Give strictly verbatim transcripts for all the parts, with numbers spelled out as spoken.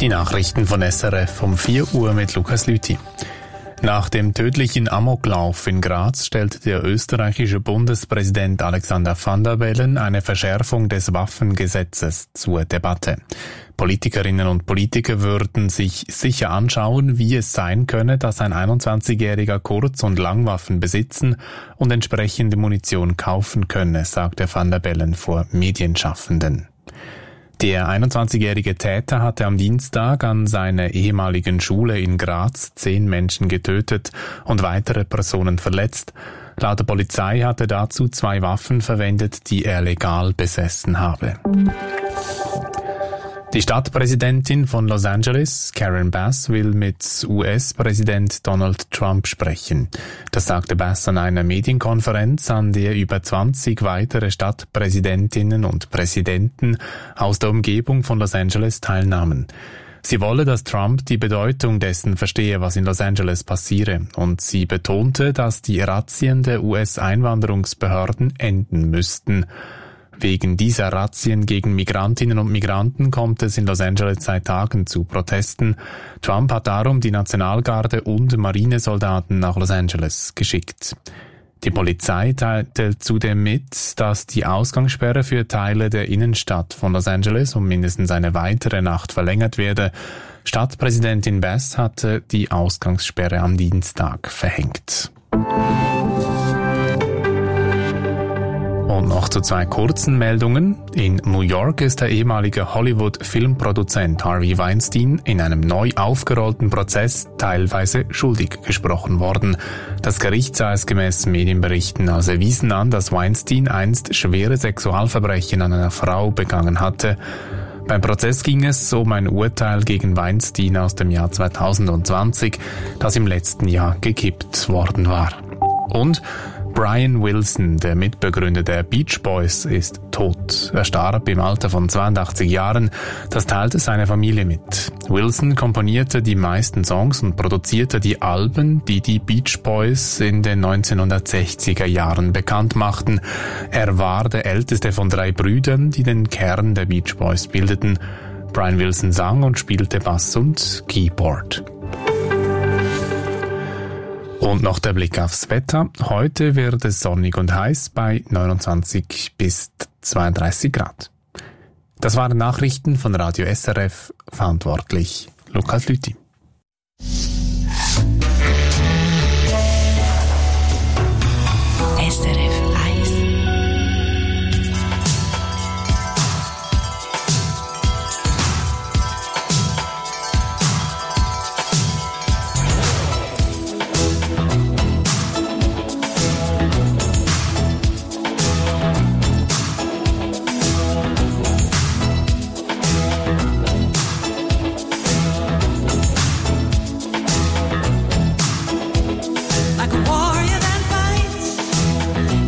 Nachrichten von S R F um vier Uhr mit Lukas Lüthi. Nach dem tödlichen Amoklauf in Graz stellt der österreichische Bundespräsident Alexander Van der Bellen eine Verschärfung des Waffengesetzes zur Debatte. Politikerinnen und Politiker würden sich sicher anschauen, wie es sein könne, dass ein einundzwanzigjähriger Kurz- und Langwaffen besitzen und entsprechende Munition kaufen könne, sagte Van der Bellen vor Medienschaffenden. Der einundzwanzigjährige Täter hatte am Dienstag an seiner ehemaligen Schule in Graz zehn Menschen getötet und weitere Personen verletzt. Laut der Polizei hatte er dazu zwei Waffen verwendet, die er legal besessen habe. Die Stadtpräsidentin von Los Angeles, Karen Bass, will mit U S-Präsident Donald Trump sprechen. Das sagte Bass an einer Medienkonferenz, an der über zwanzig weitere Stadtpräsidentinnen und Präsidenten aus der Umgebung von Los Angeles teilnahmen. Sie wolle, dass Trump die Bedeutung dessen verstehe, was in Los Angeles passiere, und sie betonte, dass die Razzien der U S-Einwanderungsbehörden enden müssten. Wegen dieser Razzien gegen Migrantinnen und Migranten kommt es in Los Angeles seit Tagen zu Protesten. Trump hat darum die Nationalgarde und Marinesoldaten nach Los Angeles geschickt. Die Polizei teilte zudem mit, dass die Ausgangssperre für Teile der Innenstadt von Los Angeles um mindestens eine weitere Nacht verlängert werde. Stadtpräsidentin Bass hatte die Ausgangssperre am Dienstag verhängt. Und noch zu zwei kurzen Meldungen. In New York ist der ehemalige Hollywood-Filmproduzent Harvey Weinstein in einem neu aufgerollten Prozess teilweise schuldig gesprochen worden. Das Gericht sah es gemäß Medienberichten als erwiesen an, dass Weinstein einst schwere Sexualverbrechen an einer Frau begangen hatte. Beim Prozess ging es um ein Urteil gegen Weinstein aus dem Jahr zweitausendzwanzig, das im letzten Jahr gekippt worden war. Und Brian Wilson, der Mitbegründer der Beach Boys, ist tot. Er starb im Alter von zweiundachtzig Jahren. Das teilte seine Familie mit. Wilson komponierte die meisten Songs und produzierte die Alben, die die Beach Boys in den neunzehnhundertsechziger Jahren bekannt machten. Er war der älteste von drei Brüdern, die den Kern der Beach Boys bildeten. Brian Wilson sang und spielte Bass und Keyboard. Und noch der Blick aufs Wetter. Heute wird es sonnig und heiß bei neunundzwanzig bis zweiunddreißig Grad. Das waren Nachrichten von Radio S R F, verantwortlich Lukas Lüthi. S R F eins. Like a warrior that fights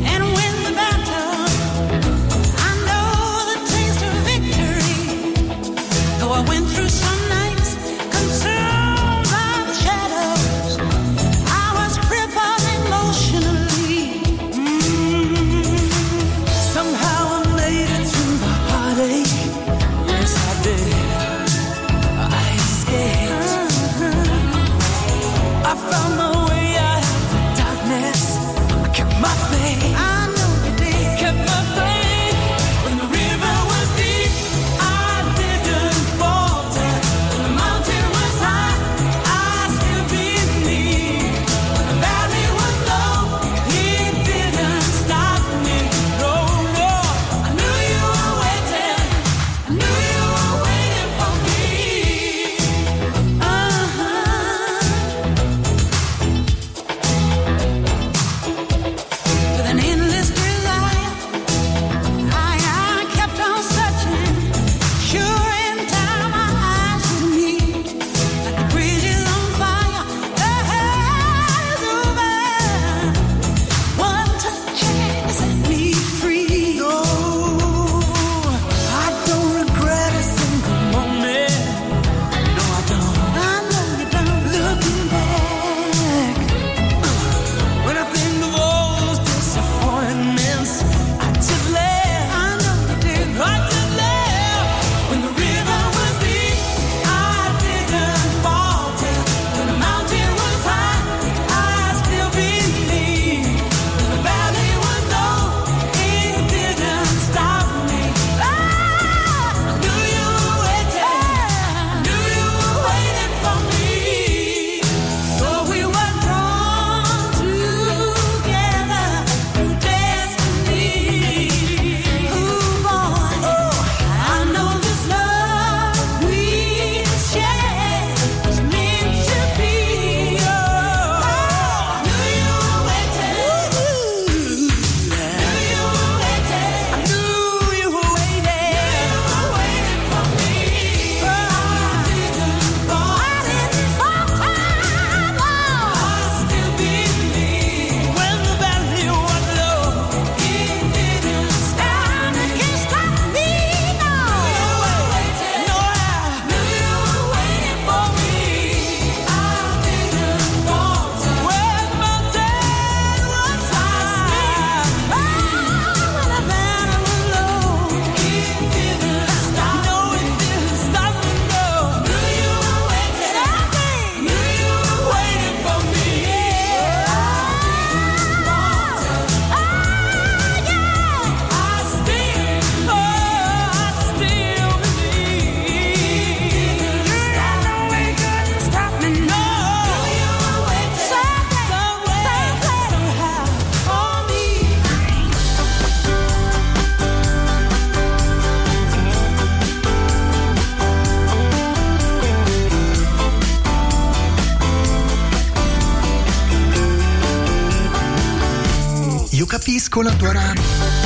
capisco la tua rabbia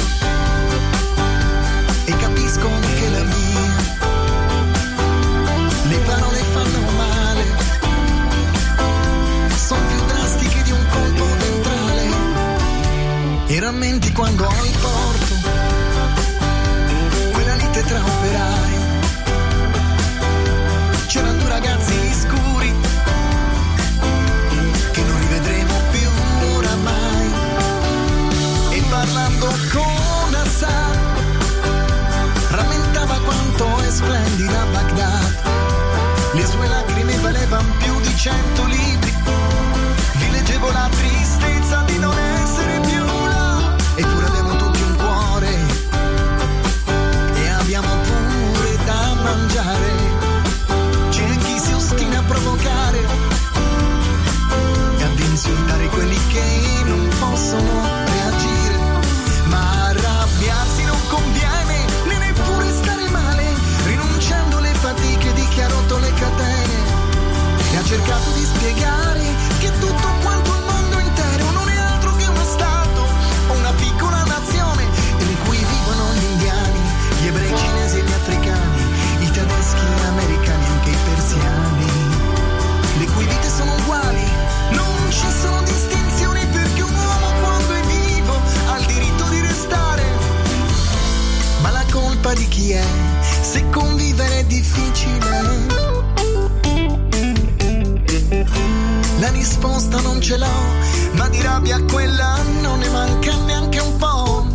e capisco anche la mia. Le parole fanno male, sono più drastiche di un colpo ventrale. E rammenti quando ho il porto, quella lite tra operai. C'erano due ragazzi scuri che non rivedremo più oramai. E parlando con Hassan rammentava quanto è splendida Baghdad. Le sue lacrime valevano più di cento libri. Vi leggevo la tristezza di non essere più là. Eppure abbiamo tutti un cuore e abbiamo pure da mangiare. C'è chi si ostina a provocare e ad insultare quelli che non possono reagire. Ma arrabbiarsi non conviene, né neppure stare male, rinunciando alle fatiche di chi ha rotto le catene e ha cercato di spiegare che tutto quanto il mondo intero non è altro che uno stato o una piccola nazione in cui vivono gli indiani, gli ebrei, i cinesi e gli africani, i tedeschi, gli americani, anche i persiani, le cui vite sono uguali, non ci sono distinzioni, perché un uomo quando è vivo ha il diritto di restare. Ma la colpa di chi è se convivere è difficile? La risposta non ce l'ho, ma di rabbia quella non ne manca neanche un po'.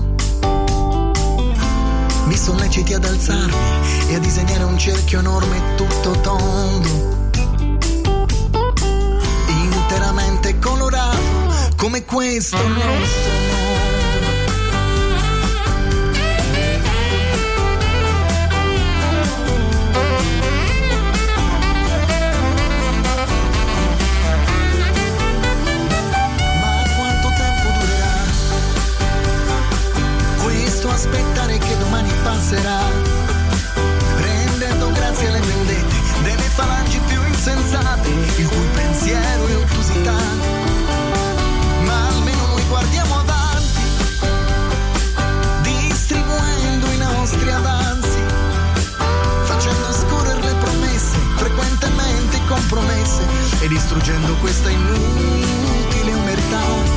Mi solleciti ad alzarmi e a disegnare un cerchio enorme tutto tondo, interamente colorato come questo nostro mondo. Aspettare che domani passerà, rendendo grazie alle vendette delle falangi più insensate, il cui pensiero è ottusità. Ma almeno noi guardiamo avanti, distribuendo i nostri avanzi, facendo scorrere le promesse, frequentemente compromesse, e distruggendo questa inutile omertà.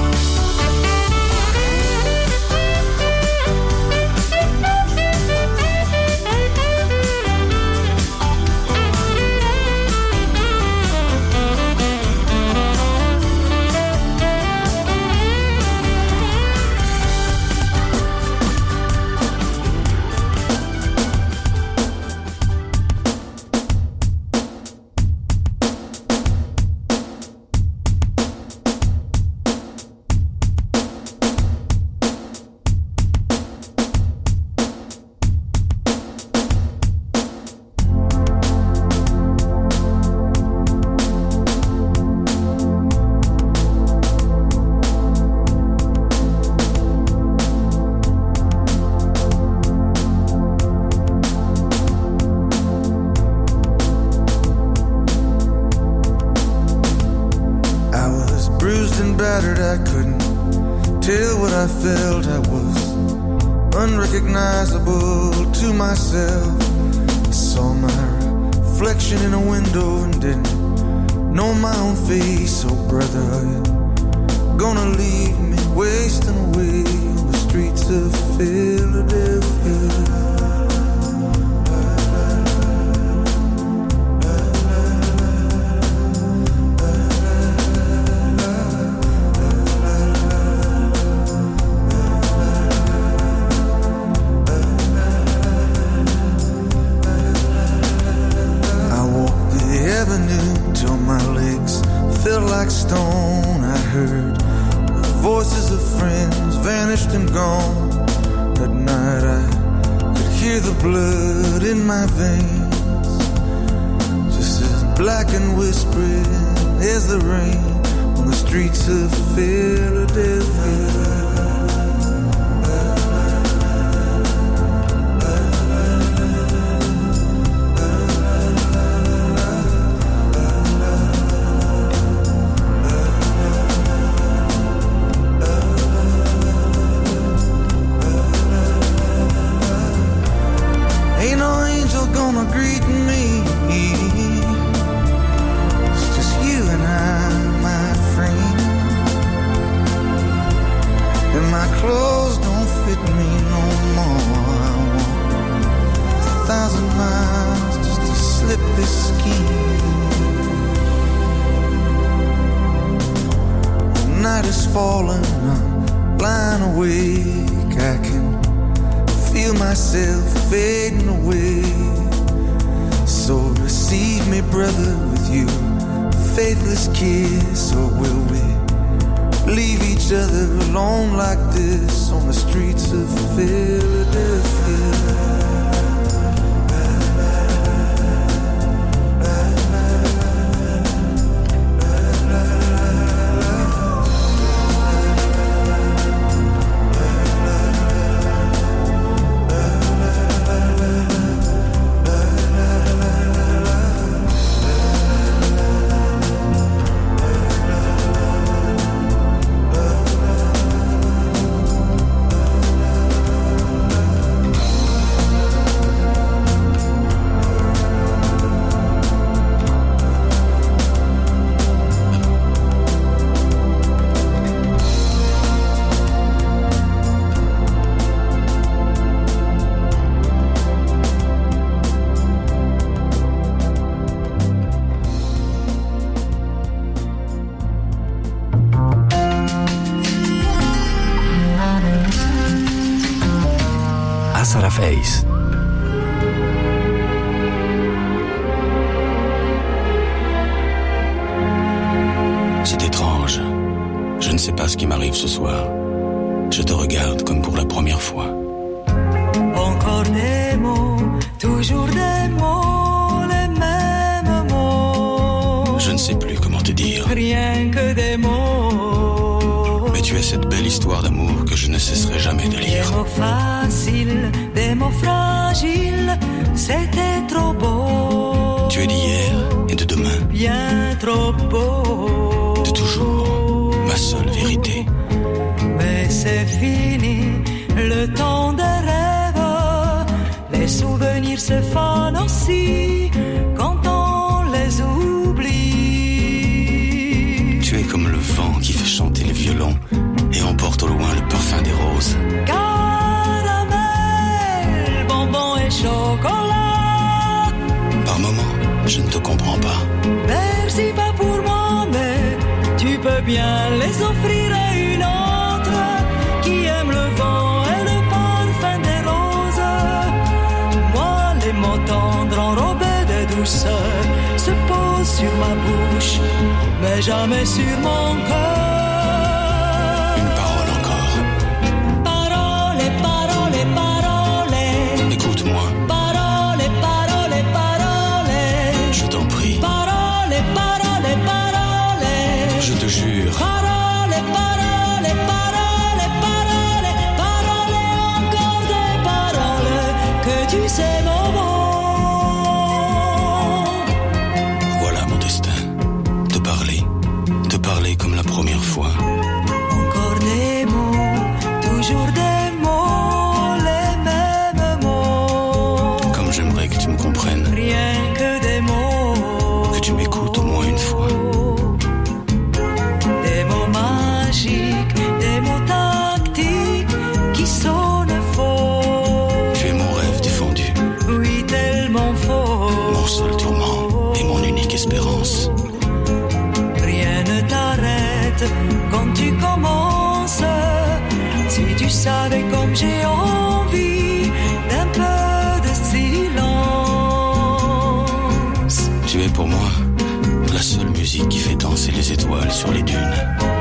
my clothes don't fit me no more. I walk a thousand miles just to slip this skin. The night is falling, I'm blind awake. I can feel myself fading away. So receive me, brother, with you faithless kiss, or will we leave each other alone like this on the streets of Philadelphia? Face. C'est étrange. Je ne sais pas ce qui m'arrive ce soir. Je te regarde comme pour la première fois. Encore des mots, toujours des mots, les mêmes mots. Je ne sais plus comment te dire. Rien que des mots. Mais tu as cette belle histoire d'amour que je ne cesserai jamais de lire. Des mots faciles, des mots fragiles, c'était trop beau. Tu es d'hier et de demain. Bien trop beau. De toujours, ma seule vérité. Mais c'est fini, le temps des rêves. Les souvenirs se fanent aussi quand on les oublie. Tu es comme le vent qui fait chanter le violon et emporte au loin le parfum des roses. Caramel, bonbons et chocolat. Par moments, je ne te comprends pas. Merci pas pour moi, mais tu peux bien les offrir à une autre qui aime le vent et le parfum des roses. Moi, les mots tendres enrobés de douceur se posent sur ma bouche, mais jamais sur mon cœur. Une parole encore. Parole, parole, parole. Écoute-moi. Parole, parole, parole. Je t'en prie. Parole, parole, parole. Je te jure. Parole, parole, parole, parole. Parole, encore des paroles que tu sais mon mot. Voilà mon destin. Te parler. Te parler comme la première fois. Encore des mots, toujours des mots, les mêmes mots. Comme j'aimerais que tu me comprennes. Rien que des mots. Que tu m'écoutes au moins une fois. Des mots magiques, des mots tactiques qui sonnent faux. Tu es mon rêve défendu. Oui, tellement faux. Mon seul tourment et mon unique espérance. Rien ne t'arrête quand tu commences. Si tu savais comme j'ai envie d'un peu de silence. Tu es pour moi la seule musique qui fait danser les étoiles sur les dunes.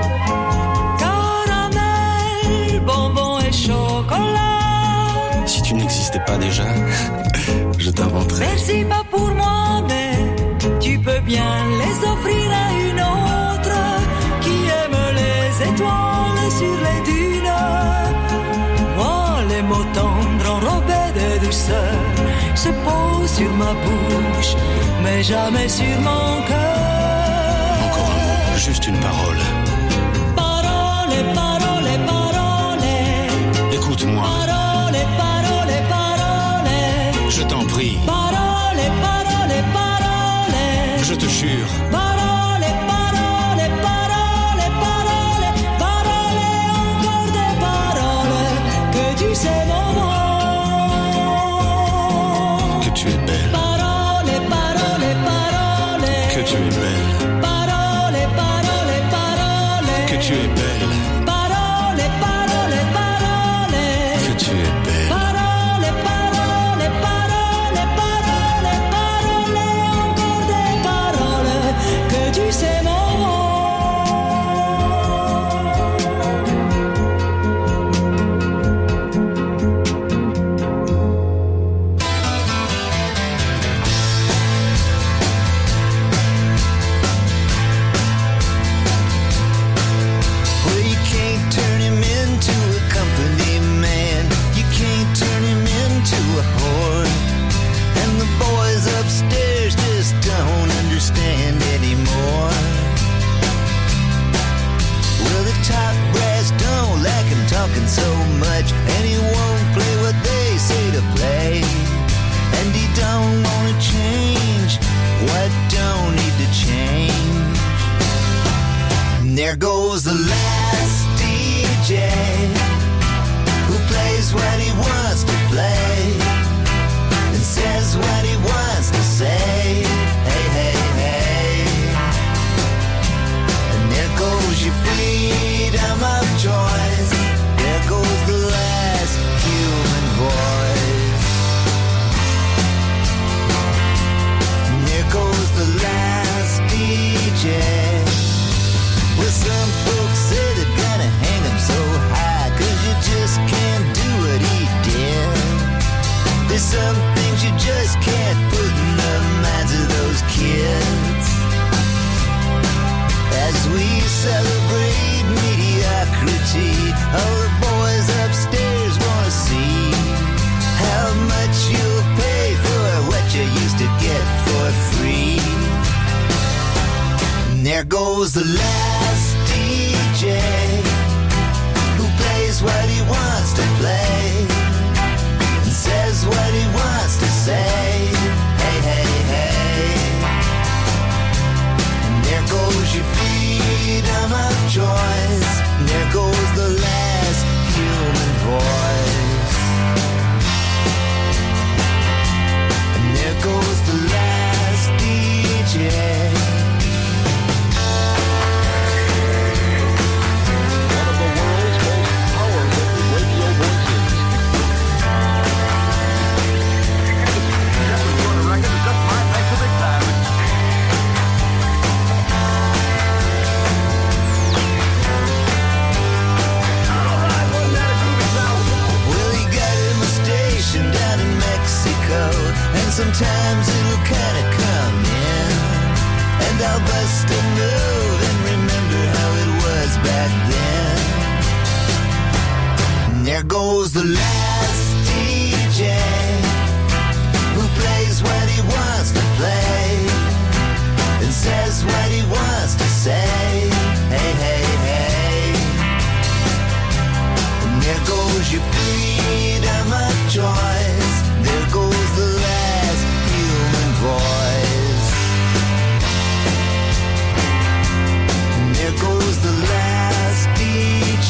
Caramel, bonbons et chocolat. Si tu n'existais pas déjà, je t'inventerais. Merci pas pour moi, mais tu peux bien les offrir à une autre qui aime les étoiles sur les dunes. Moi, les mots tendres enrobés de douceur se posent sur ma bouche, mais jamais sur mon cœur. Encore un mot, juste une parole. Parole, parole, parole. Écoute-moi. Parole, parole, parole. Je t'en prie. Parole, parole, parole. Je te jure. Parole, parole, parole, parole. Parole, encore des paroles. so much, and he won't play what they say to play. And he don't wanna change what don't need to change. And there goes the last D J who plays what he wants to play and says what he wants to say. Hey, hey, hey. And there goes your freedom of choice. There goes the last human voice. And there goes the last D J. Well, some folks say they're gonna hang him so high, 'cause you just can't do what he did. There's some things you just can't put in the minds of those kids. As we celebrate mediocrity, all the boys upstairs wanna see how much you'll pay for what you used to get for free. And there goes the last D J who plays what he wants to play and says what he wants to say. Hey, hey, hey. And there goes your freedom of choice. And there goes the last human voice. And there goes the last D J. And sometimes it'll kinda come in, and I'll bust a move and remember how it was back then. And there goes the last D J who plays what he wants to play and says what he wants to say. Hey, hey, hey. And there goes your freedom of choice. There goes the last human voice. And there goes the last D J.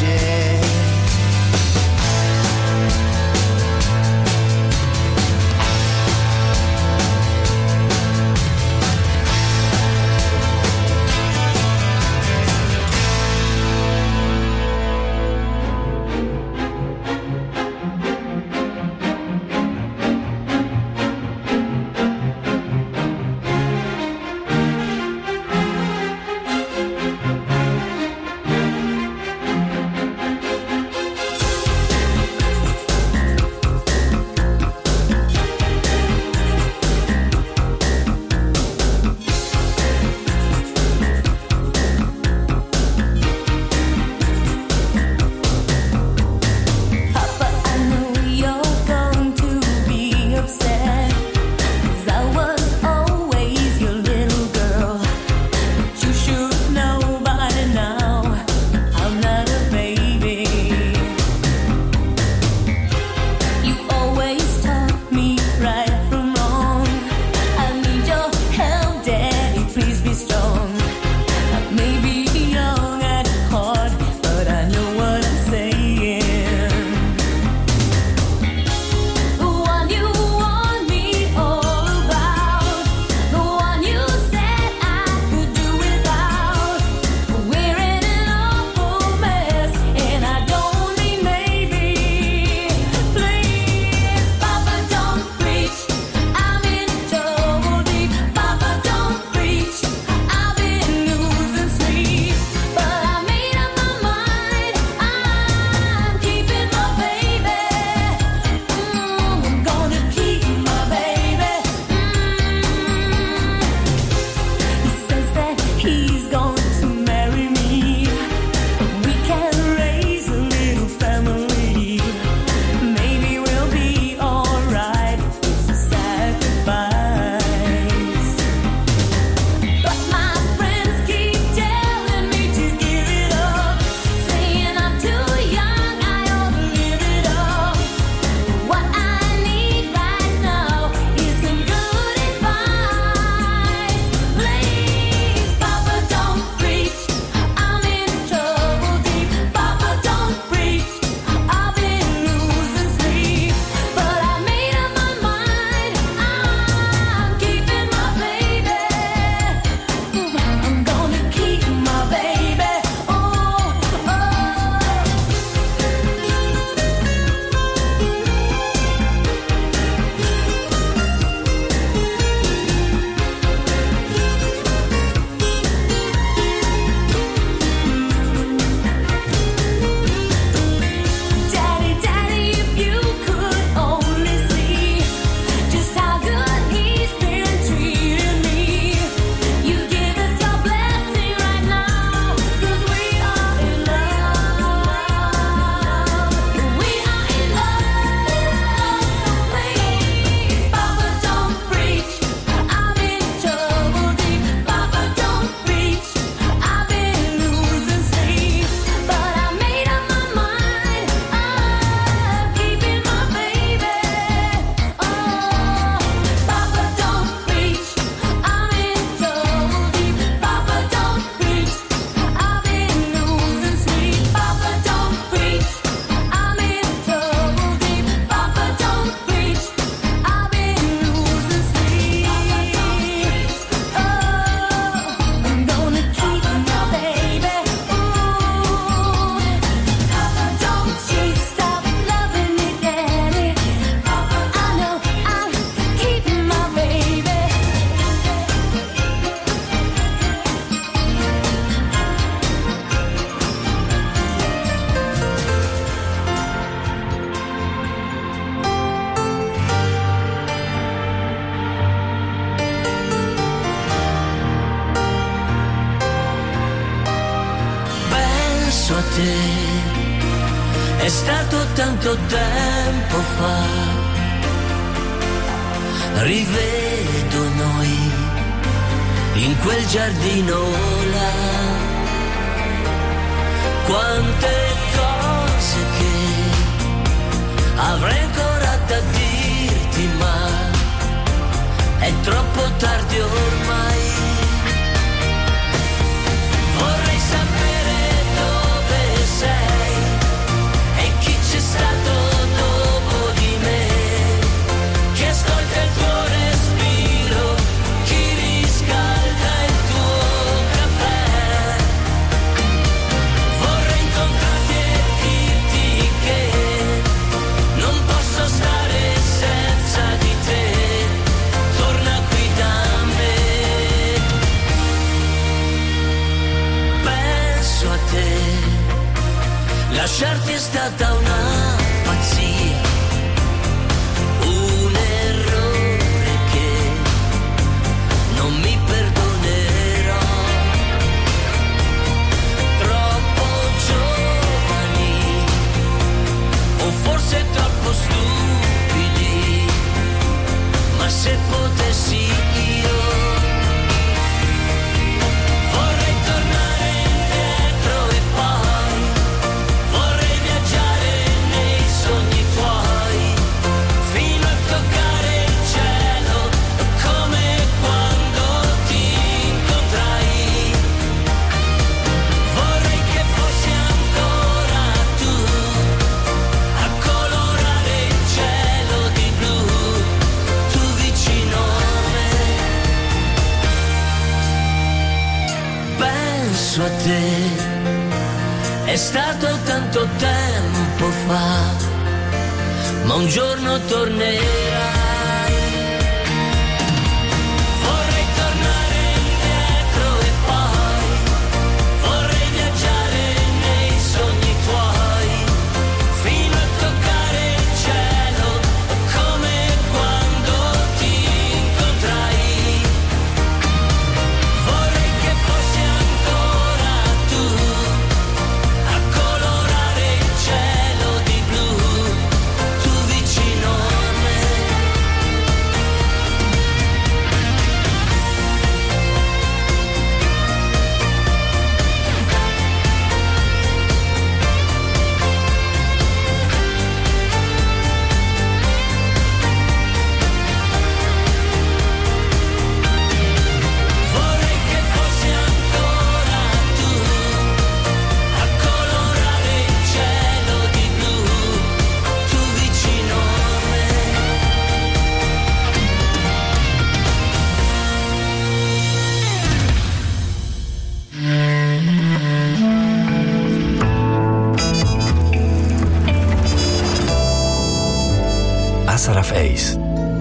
tanto tempo fa, rivedo noi in quel giardino là, quante cose che avrei ancora da dirti, ma è troppo tardi ormai. Vorrei sapere dove sei e chi c'è stato dopo di me, chi ascolta il tuo respiro, chi riscalda il tuo caffè. Vorrei incontrarti e dirti che non posso stare senza di te, torna qui da me. Penso a te, lasciarti è stata una pazzia, un errore che non mi perdonerò. Troppo giovani, o forse troppo stupidi, ma se potessi io vorrei tornare indietro e poi vorrei viaggiare nei sogni tuoi, fino a toccare il cielo, come quando ti incontrai. Vorrei che fossi ancora tu a colorare il cielo di blu, tu vicino a me. Penso a te, è stato tanto tempo fa, ma un giorno tornerai. Vorrei tornare indietro e poi vorrei viaggiare nei sogni tuoi, fino a toccare il cielo, come quando ti incontrai. Vorrei che fossi ancora tu a colorare il cielo di blu, tu vicino a me. Vorrei che fossi ancora tu a colorare il cielo di blu, tu vicino a me. Asaraf Ace.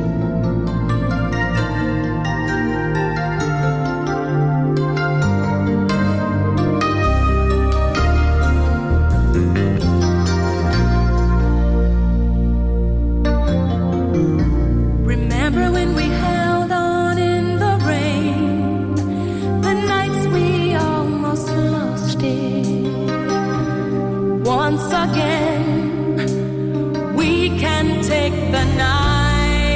Remember when we held on in the rain, the nights we almost lost it. Once again, we can take the night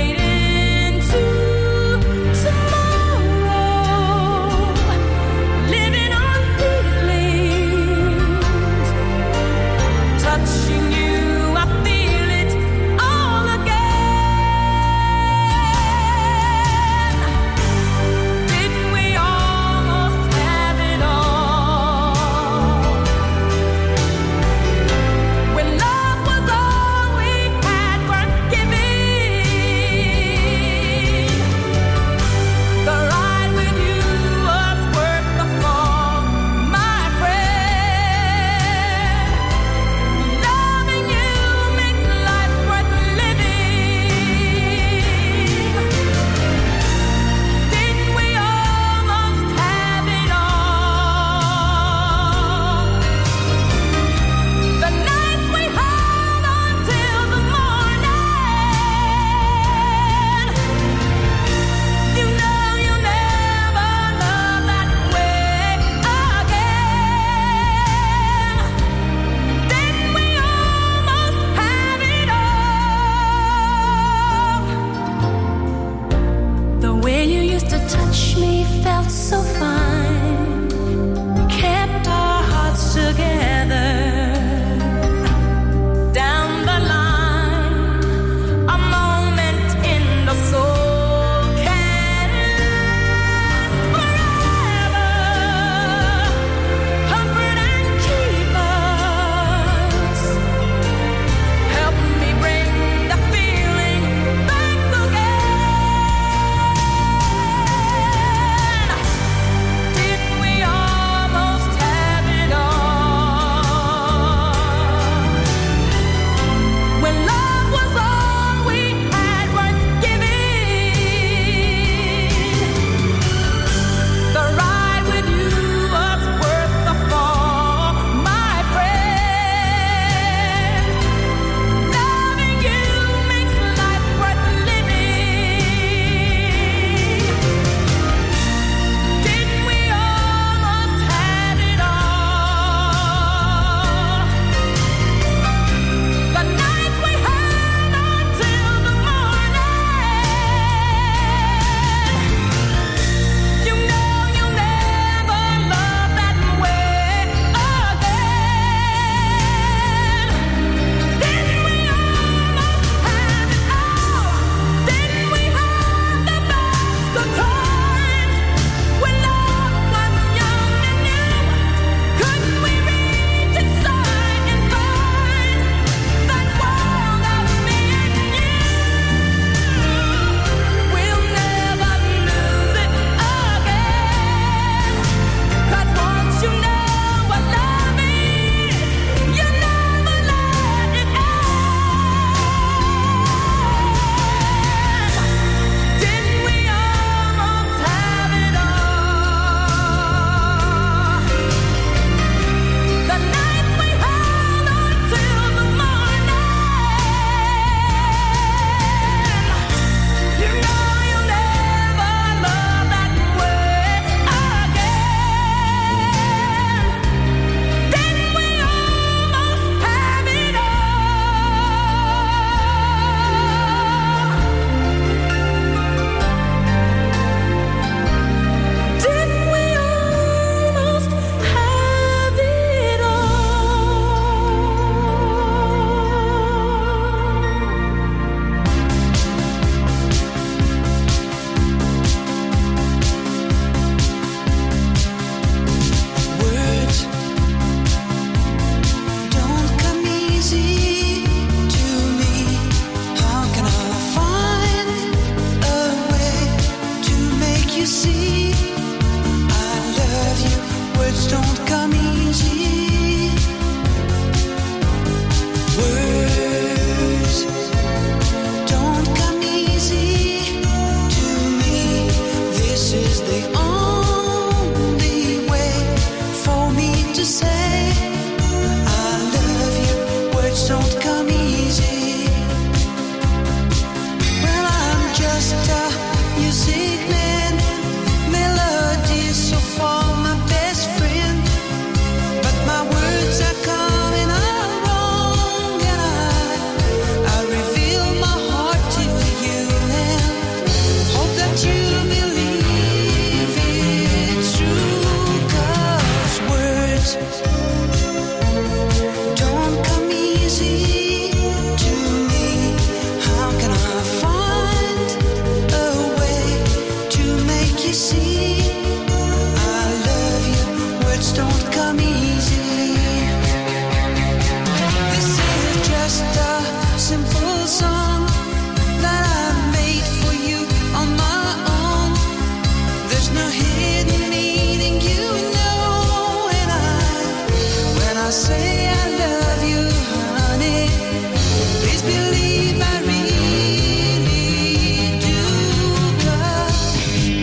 song that I made for you on my own. There's no hidden meaning, you know, and I, when I say I love you, honey, please believe I really do. 'Cause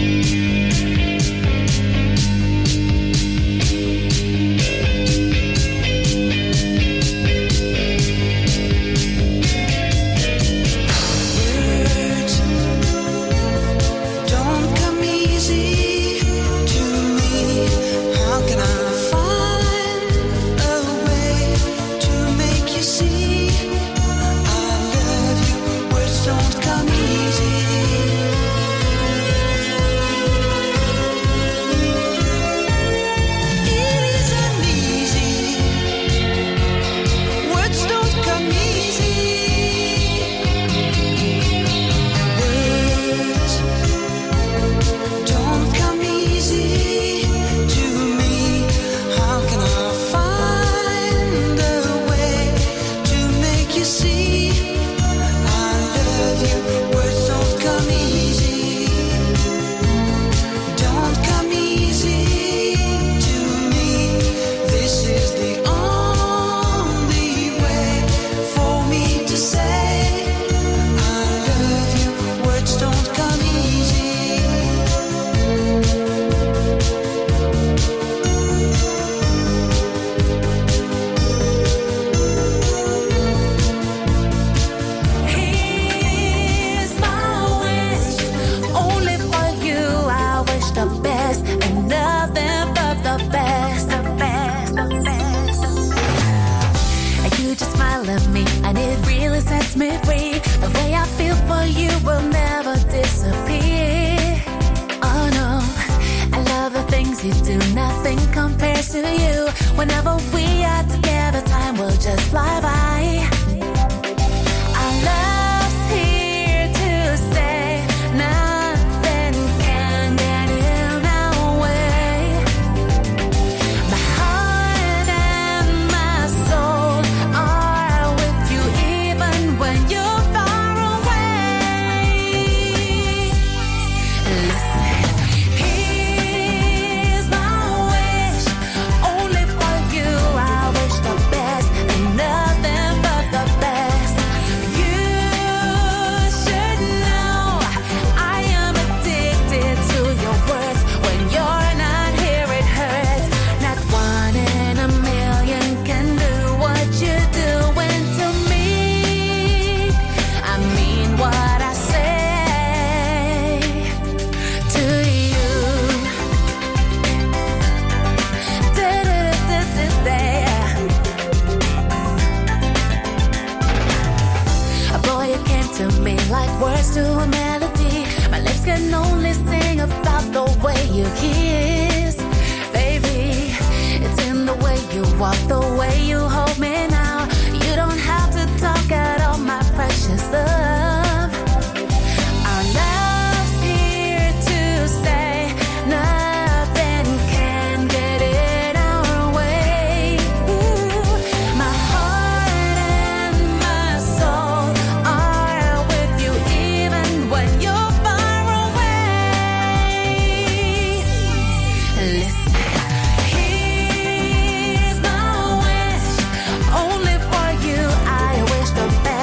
words don't come easy to me. How can I find a way to make you see I love you? Words don't come easy. It isn't easy. Words don't come easy. Words don't come easy to me. How can I find a way to make you see I love you? Words don't come easy. Don't come easy to me. This is the only way for me to say I love you. Words don't come easy. Here's my wish, only for you. I wish the best and nothing but the best, the best, the best, the best. And you just smile at me, and it really sets me free. The way I feel for you will never disappear. Oh no, I love the things you do. Nothing compares to you. Whenever we are together, time will just fly by. Our love's here to stay. Nothing can get in our way. My heart and my soul are with you even when you're far away. Listen, here's my wish, only for you. I wish the best and nothing but the best. You should know I am addicted to your words. When you're not here, it hurts. Not one in a million can do what you're doing to me. I mean what I say to you. Da-da-da-da-da. Boy, you came to me like words to a melody. My lips can only sing about the way you kiss. Baby, it's in the way you walk, the way you hold me now. You don't have to talk at all, my precious love. Our love's here to stay. Nothing can get in our way. Ooh, my heart and my soul are with you even when you're far away. Listen, here's my wish, only for you. I wish the best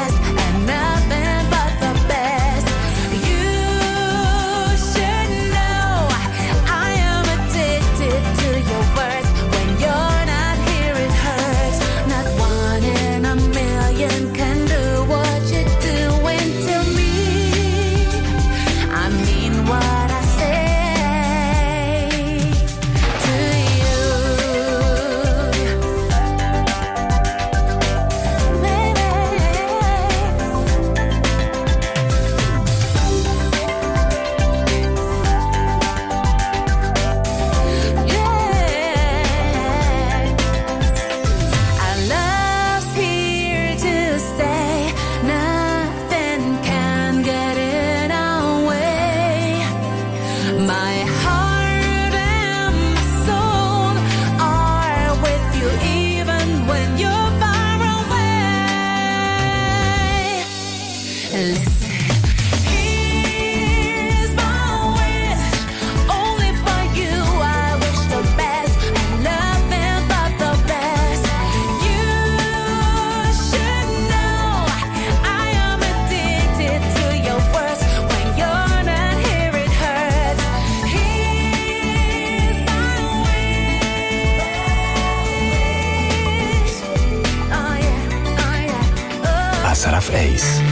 Listen. Here's my wish, only for you. I wish the best and nothing but the best. You should know I am addicted to your words. When you're not here, it hurts. Here's my wish. Oh yeah, oh yeah, oh. Asaraf Ace.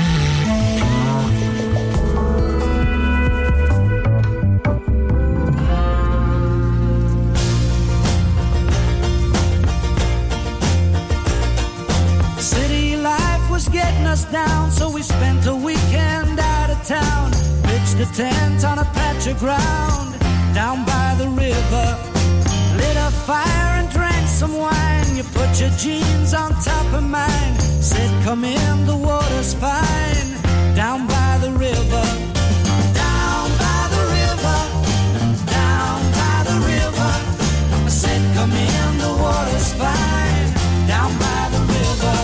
City life was getting us down, so we spent a weekend out of town. Pitched a tent on a patch of ground down by the river. Lit a fire and drank some wine. You put your jeans on top of mine. Said, come in, the water's fine. Down by the river. Down by the river. Down by the river. I said, come in, the water's fine. Down by the river.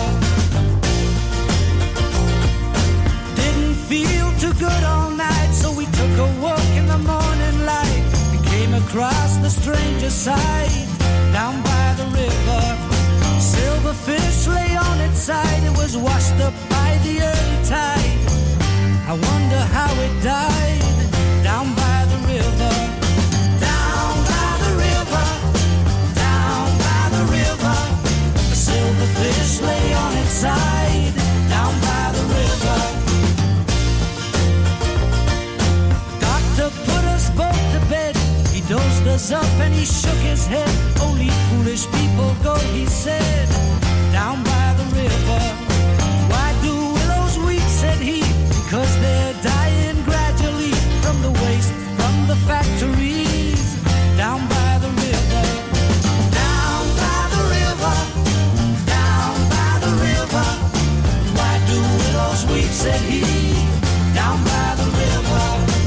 Didn't feel too good all night, so we took a walk in the morning light and came across the stranger's side. Down by the river, silverfish lay on its side. It was washed up by the early tide. I wonder how it died. Down by the river. Down by the river. Down by the river. A silverfish lay on its side. Down by the river. Doctor put us both to bed. He dosed us up and he shook his head. Only foolish people go, he said. Down by the river. Why do willows weep, said he. Because they're dying gradually from the waste from the factories. Down by the river. Down by the river. Down by the river. Why do willows weep, said he. Down by the river.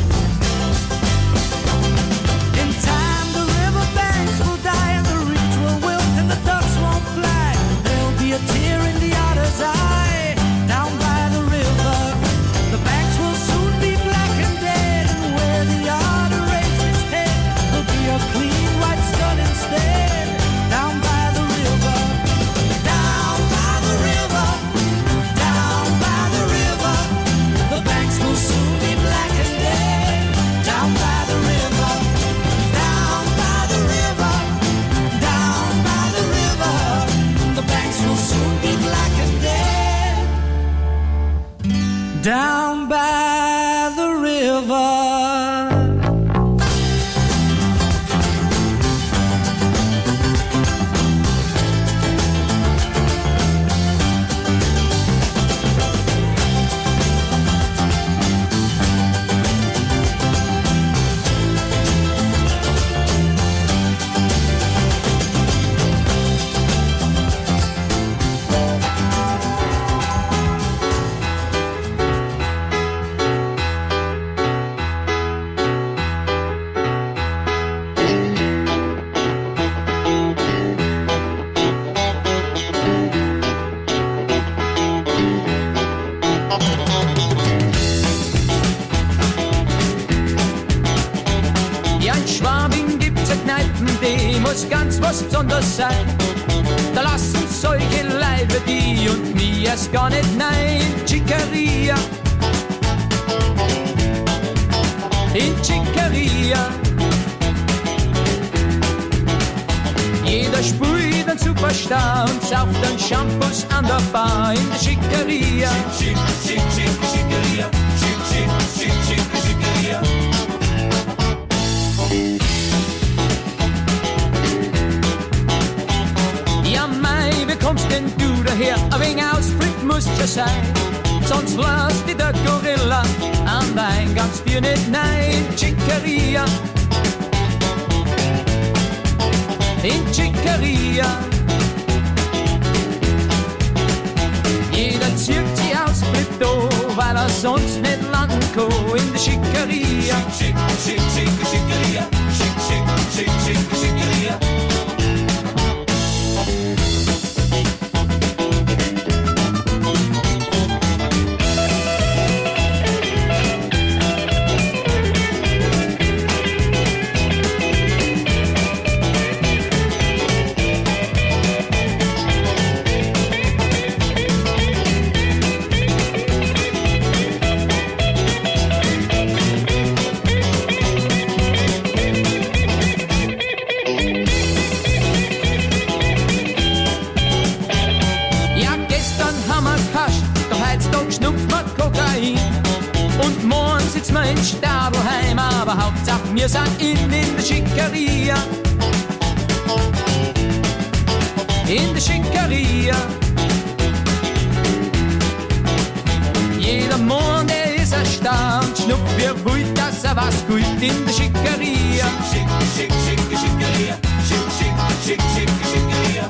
In time the river banks will die and the reeds will wilt and the ducks won't fly. There'll be a tear in the otter's eye. Down by the river. The banks will soon be black and dead, and where the otter raised its head, there'll be a clean white skull instead. Down by the river. Down by the river. Down by the river. The banks will soon be black and dead. Down by the river. Down by the river. Down by the river. The banks will soon be black and dead. Down by the river. Ja, in Schwabing gibt's a Kneipen, die muss ganz was Besonderes sein. Da lassen solche Leibe die und mir erst gar nicht nein. Chicaria, in Chicaria. Jeder sprüht einen Superstar und sauft dann Shampoos an der Bar in der Chicaria. Chic, chic, chic, chic, Chicaria. Chic, chic, chic, chic, Chicaria. Ja, mei, wie kommst denn du daher? Ein wenig Ausflug muss ja sein. Sonst lass die der Gorilla an dein ganz dir nicht nein. Chicaria. In Chicaria. Jeder zieht sie aus Krypto, weil er sonst nicht landen kann in der Chicaria. Schick, schick, schick, schick, Chicaria. Schick, schick, schick, schick, Chicaria. Mensch daheim, aber Hauptsache wir sind in, in der Schickeria. In der Schickeria. Jeder Mann, der ist erstaunt, schnuppt wie wild, dass er was gut in der Schickeria. Schick, schick, schick, schick, Schickeria. Schick, schick, schick, schick, Schickeria.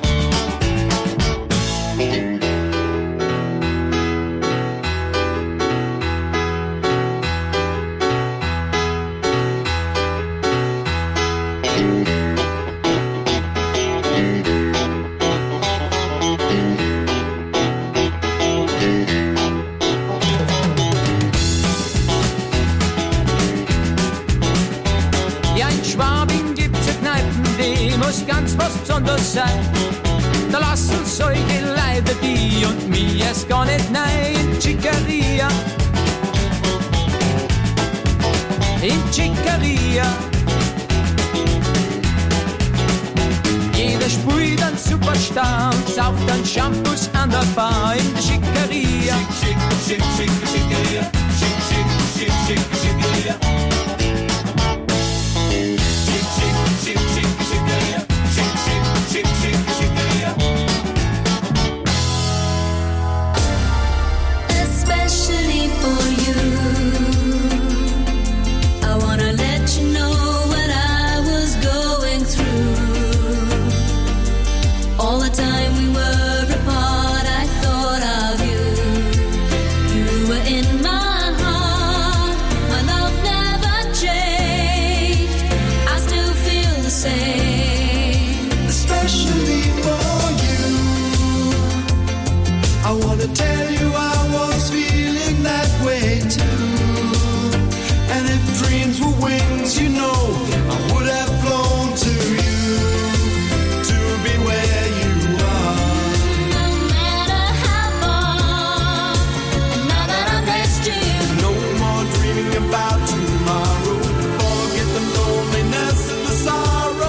Ganz was Besonderes sein. Da lassen solche Leiber die und mir es gar nicht nein in Schickeria. In Schickeria. Jeder spielt einen Superstar und sauft dann Shampoos an der Bar in der Schickeria. Schick, schick, schick, schick, Schickeria. Schick, schick, schick, schick, Schickeria. Schick, schick, schick, schick, Schickeria. Schick, schick, Schickeria. Especially for you, I wanna let you know what I was going through. All the time we were apart, I thought of you. You were in my heart, my love never changed. I still feel the same. Especially for you, I wanna tell you I was feeling that way too. And if dreams were wings, you know I would have flown to you, to be where you are. No matter how far, and now that I'm next to you, no more dreaming about tomorrow. Forget the loneliness and the sorrow.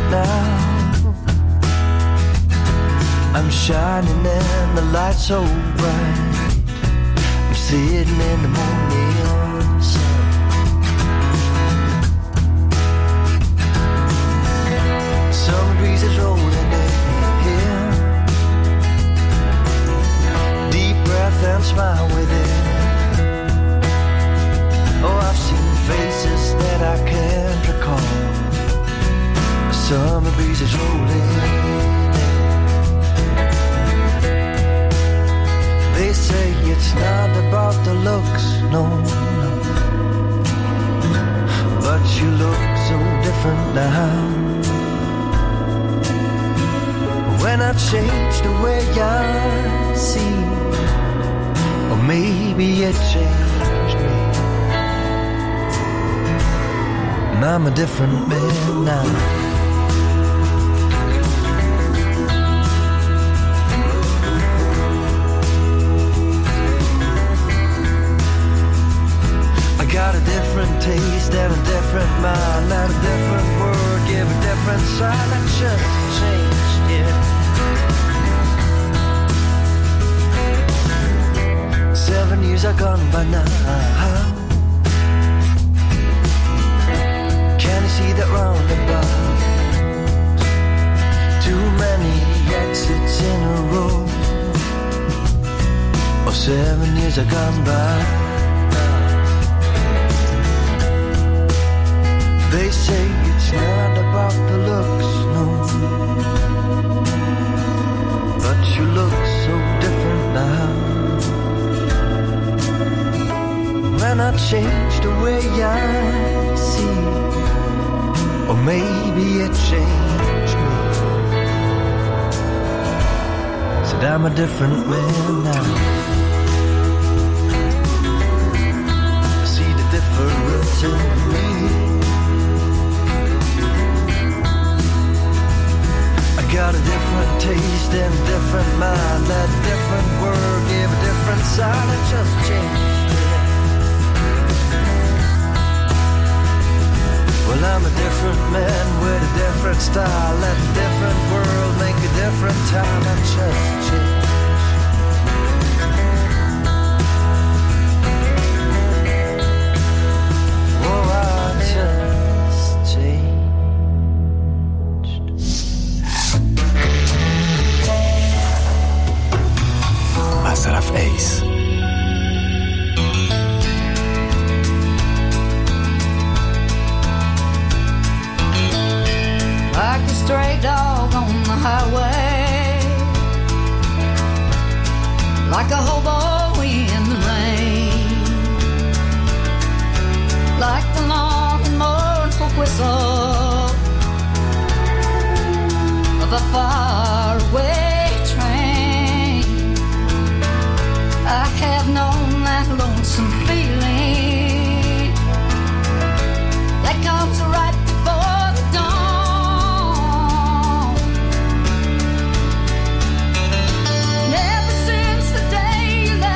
now. I'm shining and the light's so bright. I'm sitting in the morning sun. Summer breeze is rolling in here. Deep breath and smile within. Oh, I've seen faces that I can't recall. Summer breeze is rolling. They say it's not about the looks, no, no. But you look so different now. When I change the way I see, or maybe it changed me, and I'm a different man now. Got a different taste and a different mind, not a different word, give a different sign. I just changed, yeah. Seven years are gone by now. Can you see that roundabout? Too many exits in a row. Oh, seven years are gone by. They say it's not about the looks, no. But you look so different now. When I change the way I see, or maybe it changed me. Said I'm a different man now. See the difference in me. Got a different taste and a different mind. That different word gave a different sign. It just changed. Well, I'm a different man with a different style. Let a different world make a different time. I just changed. Oh, I just changed. Asraf Ace. Like a stray dog on the highway, like a hobo in the rain, like the long and mournful whistle of a faraway train. I have known that lonesome feeling that comes right before the dawn. Never since the day you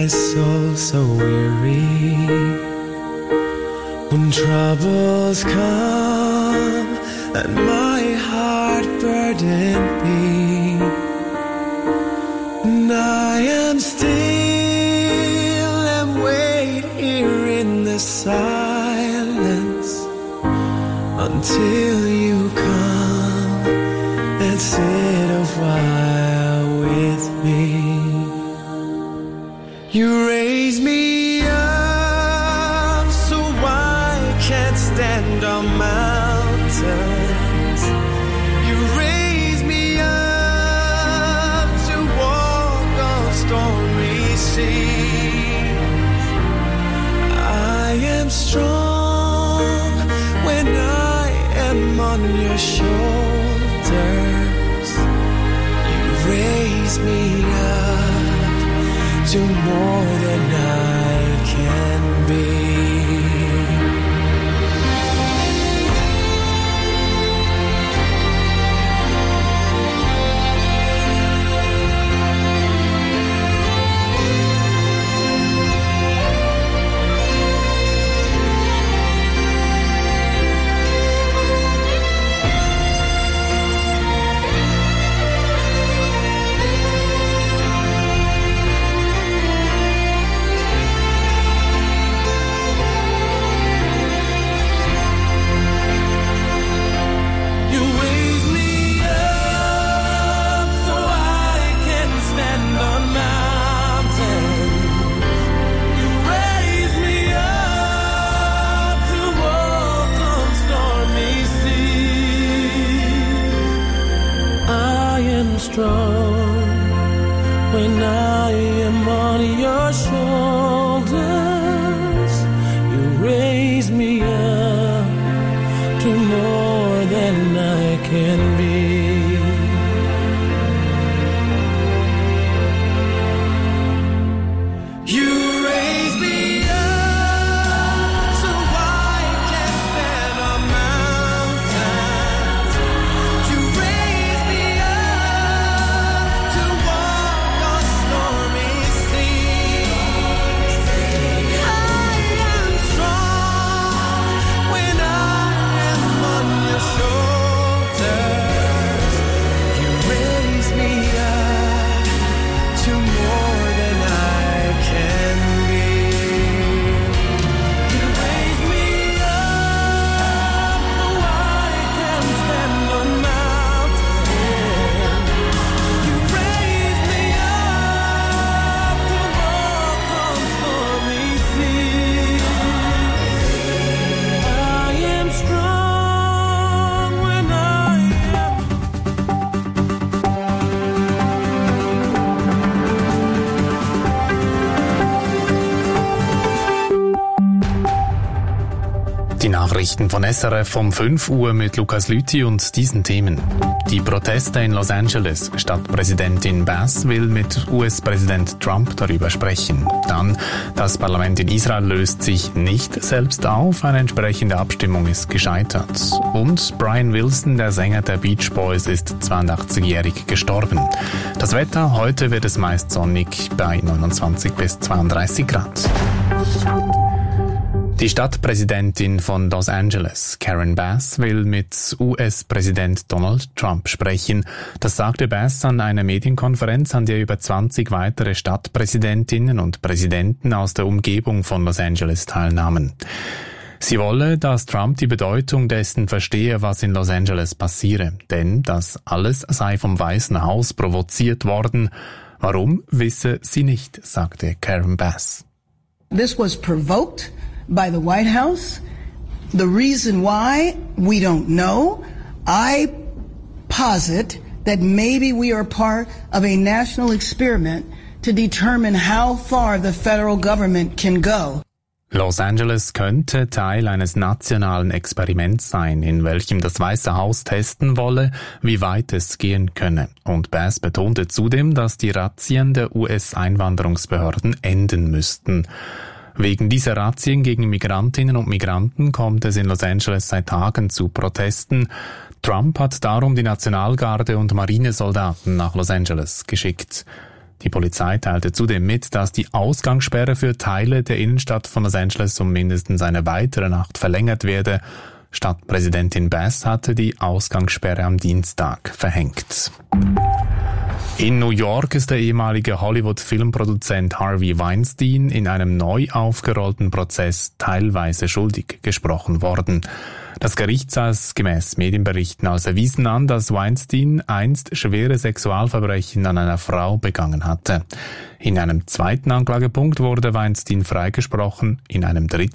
soul so weary. When troubles come and my heart burden be, and I am still and wait here in the silence until you come and sit a while with me. You raise me up so I can't stand on mountains. You raise me up to walk on stormy seas. I am strong when I am on your shoulders. You raise me up to more than I can be. Strong when I am on your shoulders. You raise me up to more than I can be. You raise me up so I can stand on mountains. You raise me up to walk on stormy seas. I am strong when I am on your shoulders. You raise me up to more than I can be. You raise me up so I can stand on mountains. You raise me up to walk on stormy seas. I am strong when I am. Die Nachrichten von S R F um fünf Uhr mit Lukas Lüthi und diesen Themen. Die Proteste in Los Angeles. Stadtpräsidentin Bass will mit U S-Präsident Trump darüber sprechen. Dann, das Parlament in Israel löst sich nicht selbst auf. Eine entsprechende Abstimmung ist gescheitert. Und Brian Wilson, der Sänger der Beach Boys, ist zweiundachtzigjährig gestorben. Das Wetter, heute wird es meist sonnig bei neunundzwanzig bis zweiunddreißig Grad. Die Stadtpräsidentin von Los Angeles, Karen Bass, will mit U S-Präsident Donald Trump sprechen. Das sagte Bass an einer Medienkonferenz, an der über zwanzig weitere Stadtpräsidentinnen und Präsidenten aus der Umgebung von Los Angeles teilnahmen. Sie wolle, dass Trump die Bedeutung dessen verstehe, was in Los Angeles passiere. Denn das alles sei vom Weißen Haus provoziert worden. Warum, wisse sie nicht, sagte Karen Bass. This was provoked by the White House. The reason why, we don't know. I posit that maybe we are part of a national experiment to determine how far the federal government can go. Los Angeles könnte Teil eines nationalen Experiments sein, in welchem das Weiße Haus testen wolle, wie weit es gehen könne. Und Bass betonte zudem, dass die Razzien der U S-Einwanderungsbehörden enden müssten. Wegen dieser Razzien gegen Migrantinnen und Migranten kommt es in Los Angeles seit Tagen zu Protesten. Trump hat darum die Nationalgarde und Marinesoldaten nach Los Angeles geschickt. Die Polizei teilte zudem mit, dass die Ausgangssperre für Teile der Innenstadt von Los Angeles um mindestens eine weitere Nacht verlängert werde. Stadtpräsidentin Bass hatte die Ausgangssperre am Dienstag verhängt. In New York ist der ehemalige Hollywood-Filmproduzent Harvey Weinstein in einem neu aufgerollten Prozess teilweise schuldig gesprochen worden. Das Gericht sah es gemäß Medienberichten als erwiesen an, dass Weinstein einst schwere Sexualverbrechen an einer Frau begangen hatte. In einem zweiten Anklagepunkt wurde Weinstein freigesprochen, in einem dritten